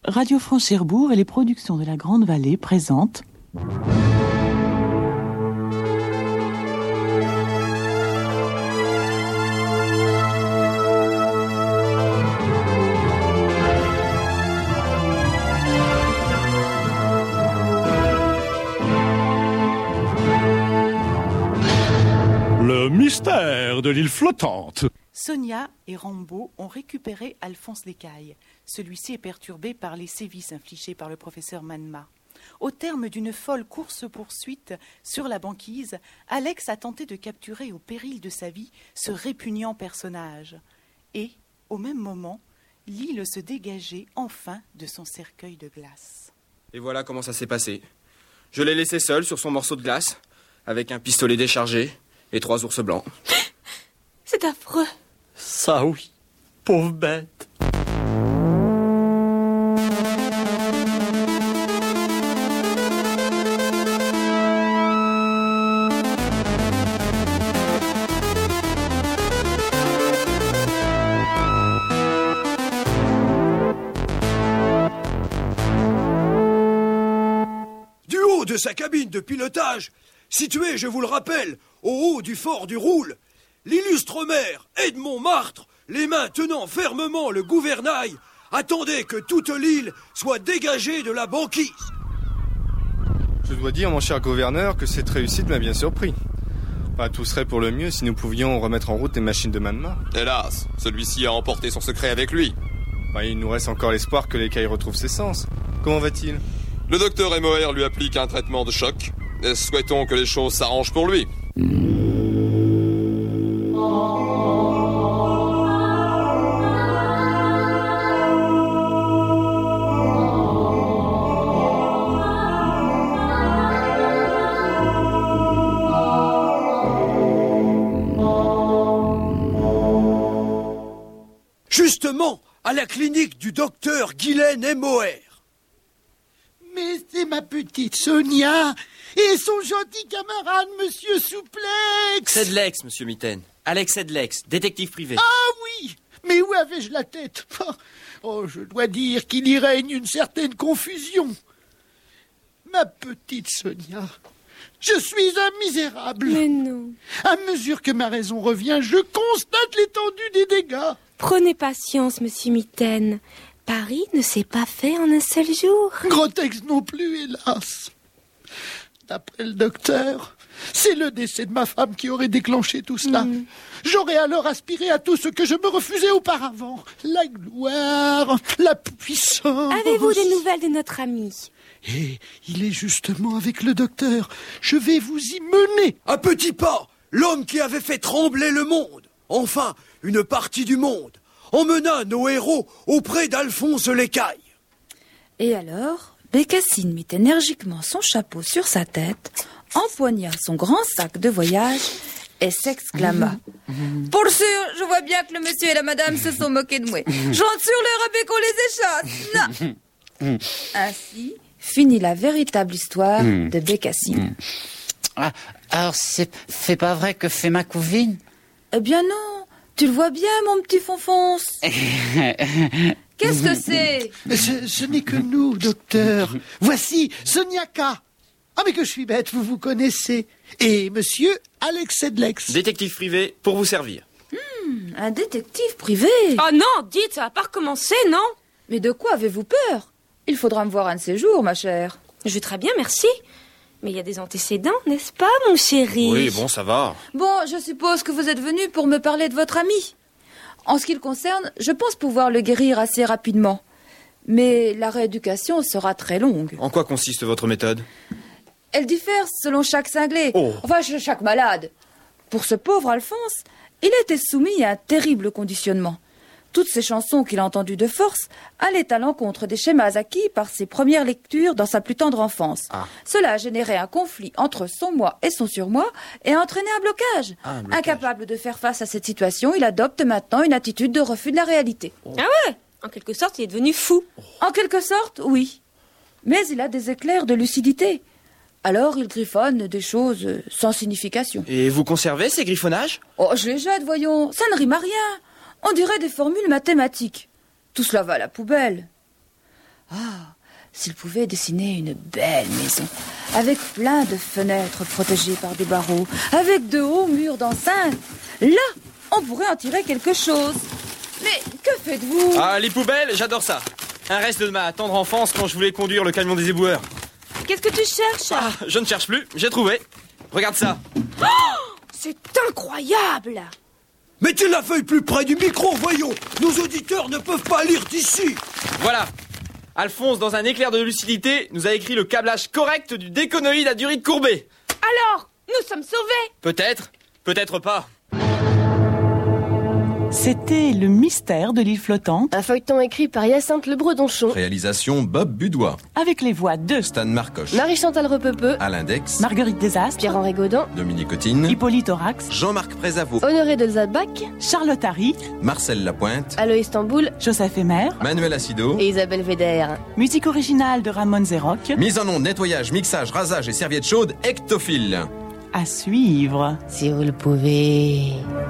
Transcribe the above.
Radio France Cherbourg et les productions de la Grande Vallée présentent... Le mystère de l'île flottante. Sonia et Rambo ont récupéré Alphonse Lécaille. Celui-ci est perturbé par les sévices infligés par le professeur Manma. Au terme d'une folle course-poursuite sur la banquise, Alex a tenté de capturer au péril de sa vie ce répugnant personnage. Et, au même moment, l'île se dégageait enfin de son cercueil de glace. Et voilà comment ça s'est passé. Je l'ai laissé seul sur son morceau de glace, avec un pistolet déchargé et 3 ours blancs. C'est affreux. Ça oui, pauvre bête. Du haut de sa cabine de pilotage, située, je vous le rappelle, au haut du fort du Roule, l'illustre maire Edmond Martre, les mains tenant fermement le gouvernail, attendait que toute l'île soit dégagée de la banquise. Je dois dire, mon cher gouverneur, que cette réussite m'a bien surpris. Enfin, tout serait pour le mieux si nous pouvions remettre en route les machines de Manma. Hélas, celui-ci a emporté son secret avec lui. Enfin, il nous reste encore l'espoir que l'écaille retrouve ses sens. Comment va-t-il ? Le docteur Emoer lui applique un traitement de choc. Et souhaitons que les choses s'arrangent pour lui. Justement, à la clinique du docteur Guylaine Emoer. Mais c'est ma petite Sonia et son gentil camarade, Monsieur Souplex. Sedlex, monsieur Mitten. Alex Sedlex, détective privé. Ah oui, mais où avais-je la tête? Oh, je dois dire qu'il y règne une certaine confusion. Ma petite Sonia, je suis un misérable. Mais non. À mesure que ma raison revient, je constate l'étendue des dégâts. Prenez patience, monsieur Mitten. Paris ne s'est pas fait en un seul jour. Grotex non plus, hélas. D'après le docteur, c'est le décès de ma femme qui aurait déclenché tout cela. J'aurais alors aspiré à tout ce que je me refusais auparavant. La gloire, la puissance. Avez-vous des nouvelles de notre ami? Et il est justement avec le docteur. Je vais vous y mener. À petits pas, l'homme qui avait fait trembler le monde, enfin une partie du monde, emmena nos héros auprès d'Alphonse Lécaille. Et alors, Bécassine mit énergiquement son chapeau sur sa tête, empoigna son grand sac de voyage et s'exclama. Pour sûr, je vois bien que le monsieur et la madame se sont moqués de moi. J'entre sur leur rabais qu'on les échasse. Non. Ainsi finit la véritable histoire de Bécassine. Alors, c'est pas vrai que fait ma cousine? Eh bien non, tu le vois bien, mon petit fonfonce. Qu'est-ce que c'est? Ce n'est que nous, docteur. Voici Sonia K. Ah, mais que je suis bête, vous vous connaissez. Et monsieur Alex Sedlex. Détective privé, pour vous servir. Un détective privé? Oh non, dites, ça va pas recommencer, non? Mais de quoi avez-vous peur? Il faudra me voir un de ces jours, ma chère. Je vais très bien, merci. Mais il y a des antécédents, n'est-ce pas, mon chéri? Oui, bon, ça va. Bon, je suppose que vous êtes venu pour me parler de votre ami. En ce qui le concerne, je pense pouvoir le guérir assez rapidement. Mais la rééducation sera très longue. En quoi consiste votre méthode ? Elle diffère selon chaque cinglé. Enfin, chaque malade. Pour ce pauvre Alphonse, il était soumis à un terrible conditionnement. Toutes ces chansons qu'il a entendues de force allaient à l'encontre des schémas acquis par ses premières lectures dans sa plus tendre enfance. Cela a généré un conflit entre son moi et son surmoi et a entraîné un blocage. Incapable de faire face à cette situation, il adopte maintenant une attitude de refus de la réalité. Ah ouais? En quelque sorte, il est devenu fou. En quelque sorte, oui. Mais il a des éclairs de lucidité. Alors il griffonne des choses sans signification. Et vous conservez ces griffonnages ? Oh, je les jette, voyons. Ça ne rime à rien. On dirait des formules mathématiques. Tout cela va à la poubelle. Ah, s'il pouvait dessiner une belle maison, avec plein de fenêtres protégées par des barreaux, avec de hauts murs d'enceinte, là, on pourrait en tirer quelque chose. Mais que faites-vous? Ah, les poubelles, j'adore ça. Un reste de ma tendre enfance quand je voulais conduire le camion des éboueurs. Qu'est-ce que tu cherches? Ah, je ne cherche plus, j'ai trouvé. Regarde ça. Oh, c'est incroyable! Mettez la feuille plus près du micro, voyons. Nos auditeurs ne peuvent pas lire d'ici. Voilà. Alphonse, dans un éclair de lucidité, nous a écrit le câblage correct du déconoïde à durite courbée. Alors, nous sommes sauvés? Peut-être, peut-être pas. C'était Le mystère de l'île flottante, Un feuilleton écrit par Hyacinthe Lebredonchon, Réalisation Bob Budois, avec les voix de Stan Marcoche, Marie-Chantal Repepeux, Alain Dex, Marguerite Desastres, Pierre-Henri Gaudin, Dominique Cotine, Hippolyte Aurax, Jean-Marc Prézavot, Honoré Delzabach, Charlotte Harry, Marcel Lapointe, Aloïs Tamboul Joseph Emer, Manuel Acido. et Isabelle Véder. musique originale de Ramon Zerroc. Mise en onde, nettoyage, mixage, rasage et serviettes chaudes, Ectophile. À suivre. Si vous le pouvez...